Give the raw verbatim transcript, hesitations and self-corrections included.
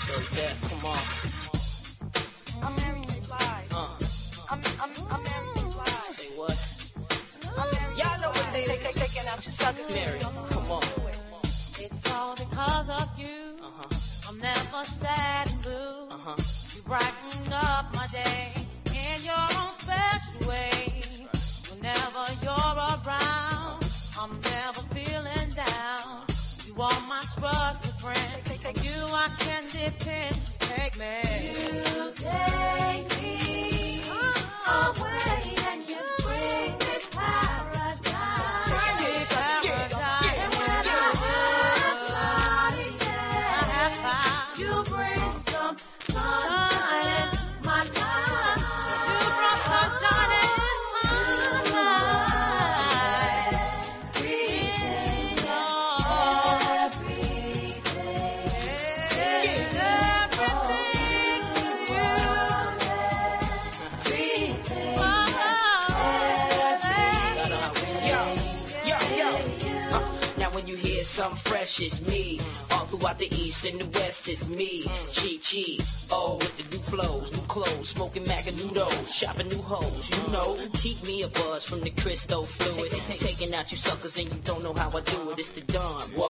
So deaf, come on. I'm Mary J. Uh. I'm, I'm, I'm Mary J. Say what? I'm Mary Y'all know what it is. They, they taking out your suckers. Mary, come on. It's all because of you. Uh-huh. I'm never sad and blue. Uh-huh. You brighten up my day in your own special way. Whenever you're around, I'm never feeling down. You are my trusted friend. On you I can depend. Take me. You take me away and you bring me paradise. Bring me paradise. And when I have found, you bring some sunshine in my life. You brought sunshine in my life. Everything, something fresh is me. All throughout the east and the west is me. Cheap, cheap. Oh, with the new flows, new clothes, smoking Macanudos, shopping new hoes. You know, keep me a buzz from the Cristo fluid. Taking out you suckers and you don't know how I do it. It's the Don.